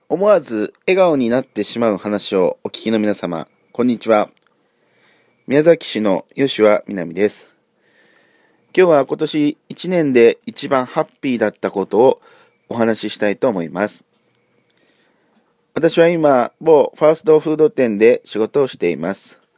思わず笑顔になってしまう話をお聞きの皆様、こんにちは。宮崎市の吉和みなみです。今日は今年1年で一番ハッピーだったことをお話ししたいと思います。私は今、某ファーストフード店で仕事をしています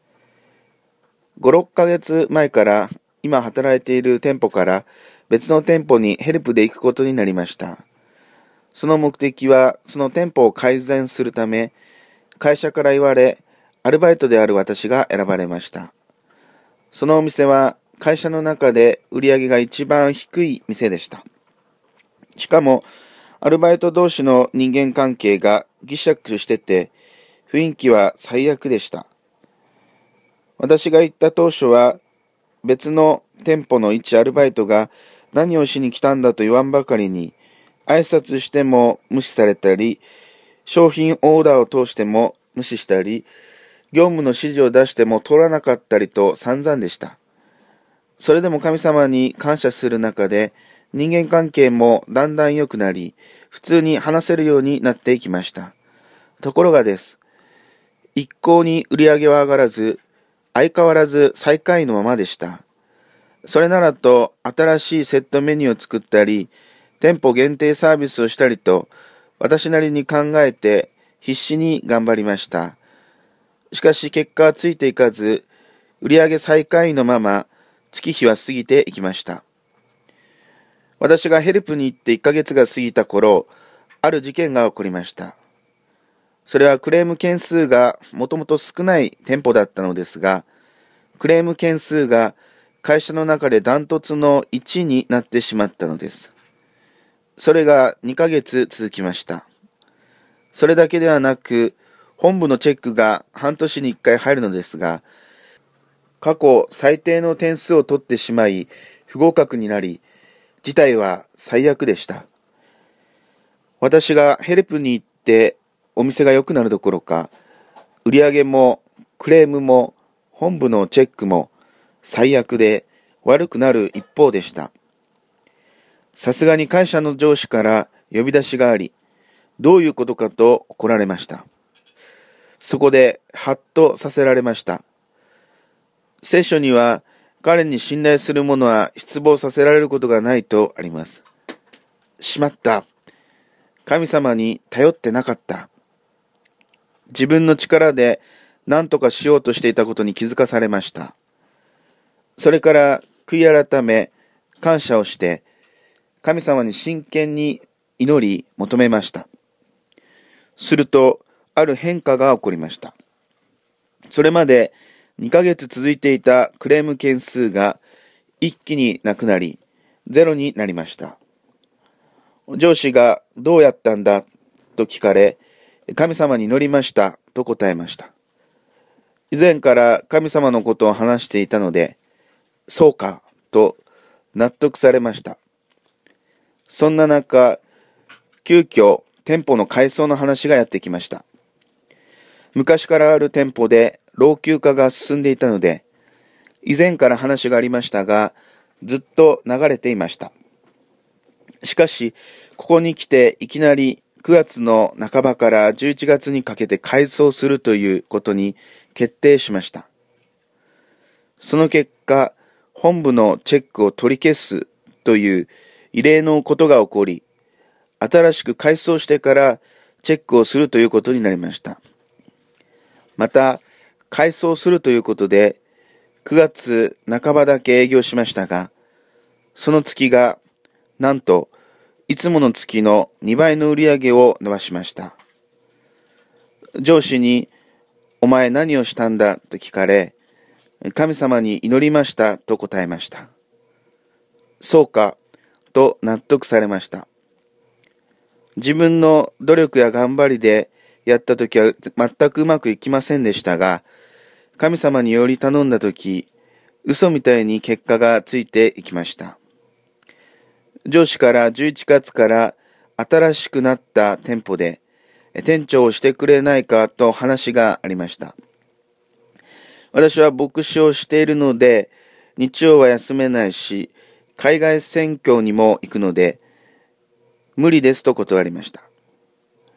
。5、6ヶ月前から今働いている店舗から別の店舗にヘルプで行くことになりました。その目的はその店舗を改善するため、会社から言われ、アルバイトである私が選ばれました。そのお店は会社の中で売り上げが一番低い店でした。しかも、アルバイト同士の人間関係がギシャクしてて、雰囲気は最悪でした。私が行った当初は、別の店舗の一アルバイトが何をしに来たんだと言わんばかりに、挨拶しても無視されたり、商品オーダーを通しても無視したり、業務の指示を出しても通らなかったりと散々でした。それでも神様に感謝する中で、人間関係もだんだん良くなり、普通に話せるようになっていきました。ところがです。一向に売り上げは上がらず、相変わらず最下位のままでした。それならと新しいセットメニューを作ったり、店舗限定サービスをしたりと、私なりに考えて必死に頑張りました。しかし結果はついていかず、売上最下位のまま月日は過ぎていきました。私がヘルプに行って1ヶ月が過ぎた頃、ある事件が起こりました。それはクレーム件数がもともと少ない店舗だったのですが、クレーム件数が会社の中でダントツの1位になってしまったのです。それが2ヶ月続きました。それだけではなく、本部のチェックが半年に1回入るのですが、過去最低の点数を取ってしまい、不合格になり、事態は最悪でした。私がヘルプに行ってお店が良くなるどころか、売上もクレームも本部のチェックも最悪で悪くなる一方でした。さすがに会社の上司から呼び出しがあり、どういうことかと怒られました。そこでハッとさせられました。聖書には彼に信頼する者は失望させられることがないとあります。しまった。神様に頼ってなかった。自分の力で何とかしようとしていたことに気づかされました。それから悔い改め、感謝をして、神様に真剣に祈り求めました。すると、ある変化が起こりました。それまで2ヶ月続いていたクレーム件数が一気になくなり、ゼロになりました。上司がどうやったんだと聞かれ、神様に祈りましたと答えました。以前から神様のことを話していたので、そうかと納得されました。そんな中、急遽店舗の改装の話がやってきました。昔からある店舗で老朽化が進んでいたので、以前から話がありましたが、ずっと流れていました。しかし、ここに来ていきなり9月の半ばから11月にかけて改装するということに決定しました。その結果、本部のチェックを取り消すという異例のことが起こり、新しく改装してからチェックをするということになりました。また、改装するということで、9月半ばだけ営業しましたが、その月が、なんと、いつもの月の2倍の売り上げを伸ばしました。上司に、お前何をしたんだと聞かれ、神様に祈りましたと答えました。そうか、と納得されました。自分の努力や頑張りでやったときは全くうまくいきませんでしたが、神様により頼んだとき、嘘みたいに結果がついていきました。上司から11月から新しくなった店舗で店長をしてくれないかと話がありました。私は牧師をしているので、日曜は休めないし、海外宣教にも行くので、無理ですと断りました。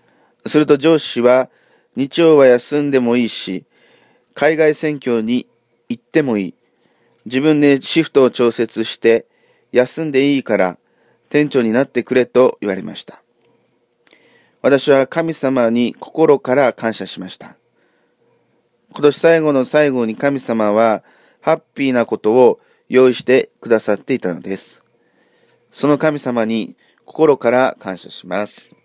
すると上司は、日曜は休んでもいいし、海外選挙に行ってもいい。自分でシフトを調節して休んでいいから店長になってくれと言われました。私は神様に心から感謝しました。今年最後の最後に神様はハッピーなことを用意してくださっていたのです。その神様に心から感謝します。